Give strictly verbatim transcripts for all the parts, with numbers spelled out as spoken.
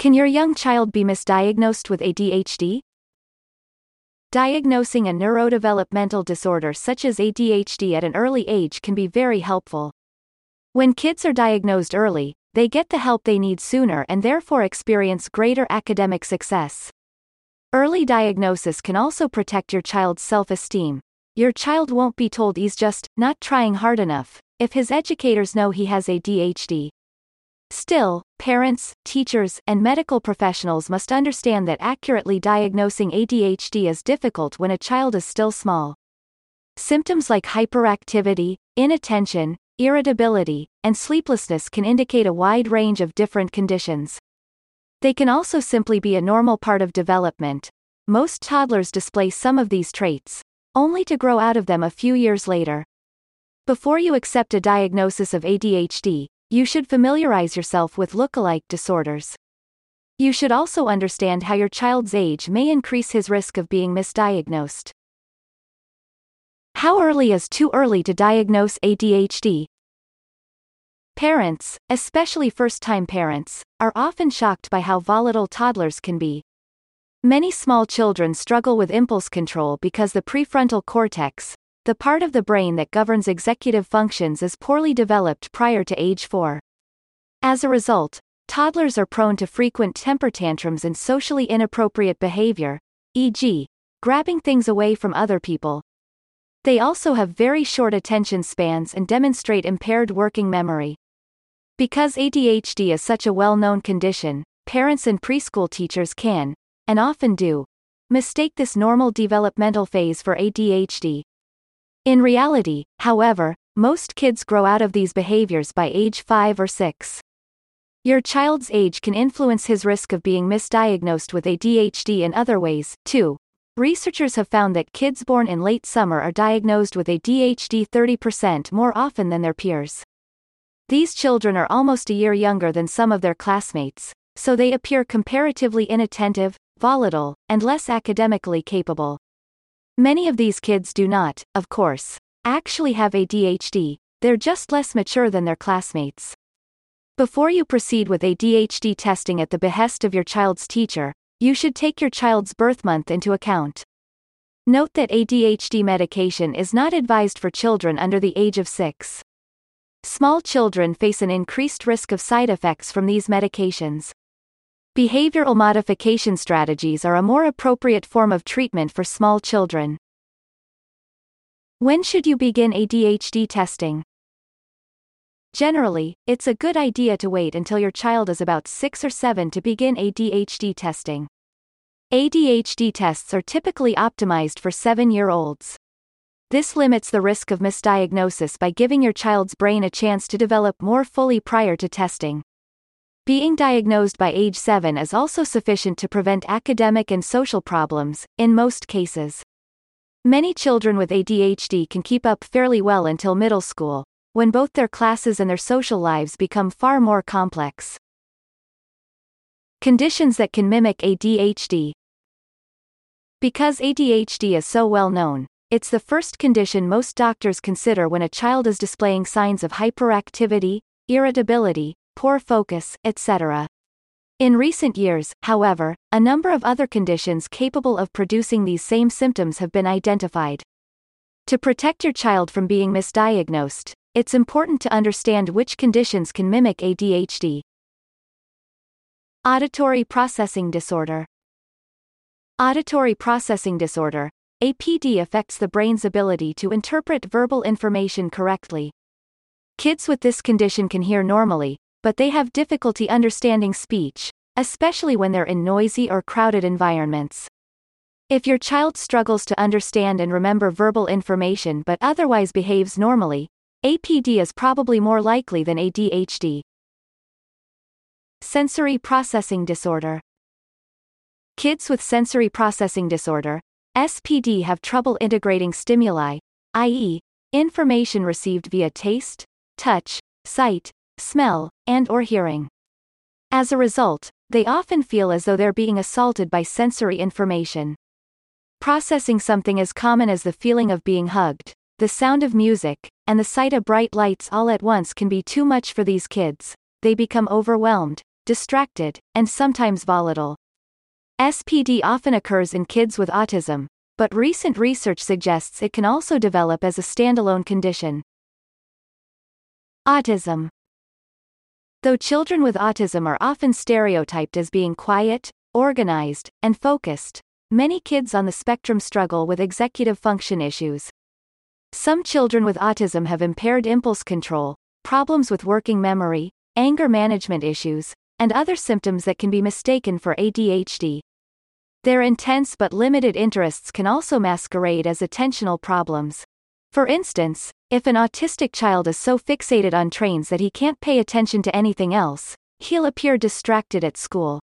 Can your young child be misdiagnosed with A D H D? Diagnosing a neurodevelopmental disorder such as A D H D at an early age can be very helpful. When kids are diagnosed early, they get the help they need sooner and therefore experience greater academic success. Early diagnosis can also protect your child's self-esteem. Your child won't be told he's just not trying hard enough if his educators know he has A D H D. Still, parents, teachers, and medical professionals must understand that accurately diagnosing A D H D is difficult when a child is still small. Symptoms like hyperactivity, inattention, irritability, and sleeplessness can indicate a wide range of different conditions. They can also simply be a normal part of development. Most toddlers display some of these traits, only to grow out of them a few years later. Before you accept a diagnosis of A D H D, you should familiarize yourself with look-alike disorders. You should also understand how your child's age may increase his risk of being misdiagnosed. How early is too early to diagnose A D H D? Parents, especially first-time parents, are often shocked by how volatile toddlers can be. Many small children struggle with impulse control because the prefrontal cortex, the part of the brain that governs executive functions, is poorly developed prior to age four. As a result, toddlers are prone to frequent temper tantrums and socially inappropriate behavior, for example, grabbing things away from other people. They also have very short attention spans and demonstrate impaired working memory. Because A D H D is such a well-known condition, parents and preschool teachers can, and often do, mistake this normal developmental phase for A D H D. In reality, however, most kids grow out of these behaviors by age five or six. Your child's age can influence his risk of being misdiagnosed with A D H D in other ways, too. Researchers have found that kids born in late summer are diagnosed with A D H D thirty percent more often than their peers. These children are almost a year younger than some of their classmates, so they appear comparatively inattentive, volatile, and less academically capable. Many of these kids do not, of course, actually have A D H D, they're just less mature than their classmates. Before you proceed with A D H D testing at the behest of your child's teacher, you should take your child's birth month into account. Note that A D H D medication is not advised for children under the age of six. Small children face an increased risk of side effects from these medications. Behavioral modification strategies are a more appropriate form of treatment for small children. When should you begin A D H D testing? Generally, it's a good idea to wait until your child is about six or seven to begin A D H D testing. A D H D tests are typically optimized for seven-year-olds. This limits the risk of misdiagnosis by giving your child's brain a chance to develop more fully prior to testing. Being diagnosed by age seven is also sufficient to prevent academic and social problems, in most cases. Many children with A D H D can keep up fairly well until middle school, when both their classes and their social lives become far more complex. Conditions that can mimic A D H D. Because A D H D is so well known, it's the first condition most doctors consider when a child is displaying signs of hyperactivity, irritability, poor focus, et cetera. In recent years, however, a number of other conditions capable of producing these same symptoms have been identified. To protect your child from being misdiagnosed, it's important to understand which conditions can mimic A D H D. Auditory processing disorder. Auditory processing disorder, A P D, affects the brain's ability to interpret verbal information correctly. Kids with this condition can hear normally, but they have difficulty understanding speech, especially when they're in noisy or crowded environments. If your child struggles to understand and remember verbal information but otherwise behaves normally, A P D is probably more likely than A D H D. Sensory processing disorder. Kids with sensory processing disorder, S P D, have trouble integrating stimuli, that is, information received via taste, touch, sight, smell, and/or hearing. As a result, they often feel as though they're being assaulted by sensory information. Processing something as common as the feeling of being hugged, the sound of music, and the sight of bright lights all at once can be too much for these kids. They become overwhelmed, distracted, and sometimes volatile. S P D often occurs in kids with autism, but recent research suggests it can also develop as a standalone condition. Autism. Though children with autism are often stereotyped as being quiet, organized, and focused, many kids on the spectrum struggle with executive function issues. Some children with autism have impaired impulse control, problems with working memory, anger management issues, and other symptoms that can be mistaken for A D H D. Their intense but limited interests can also masquerade as attentional problems. For instance, if an autistic child is so fixated on trains that he can't pay attention to anything else, he'll appear distracted at school.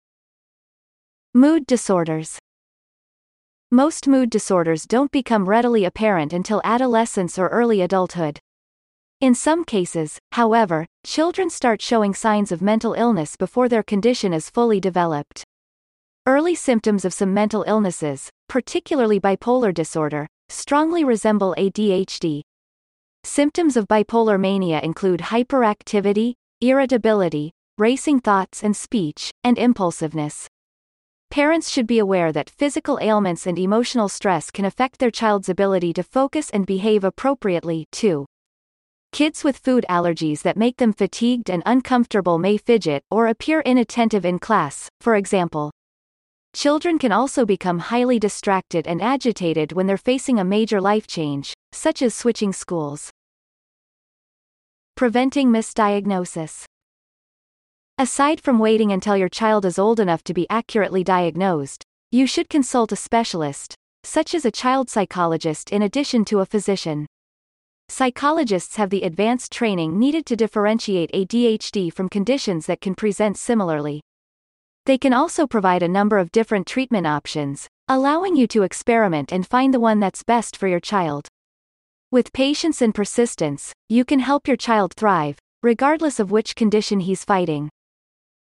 Mood disorders. Most mood disorders don't become readily apparent until adolescence or early adulthood. In some cases, however, children start showing signs of mental illness before their condition is fully developed. Early symptoms of some mental illnesses, particularly bipolar disorder, strongly resemble A D H D. Symptoms of bipolar mania include hyperactivity, irritability, racing thoughts and speech, and impulsiveness. Parents should be aware that physical ailments and emotional stress can affect their child's ability to focus and behave appropriately, too. Kids with food allergies that make them fatigued and uncomfortable may fidget or appear inattentive in class, for example. Children can also become highly distracted and agitated when they're facing a major life change, such as switching schools. Preventing misdiagnosis. Aside from waiting until your child is old enough to be accurately diagnosed, you should consult a specialist, such as a child psychologist in addition to a physician. Psychologists have the advanced training needed to differentiate A D H D from conditions that can present similarly. They can also provide a number of different treatment options, allowing you to experiment and find the one that's best for your child. With patience and persistence, you can help your child thrive, regardless of which condition he's fighting.